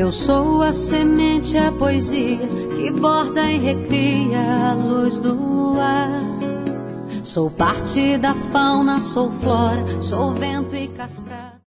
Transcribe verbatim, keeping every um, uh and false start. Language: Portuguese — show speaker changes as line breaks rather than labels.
Eu sou a semente, a poesia que borda e recria a luz do luar. Sou parte da fauna, sou flora, sou vento e cascata.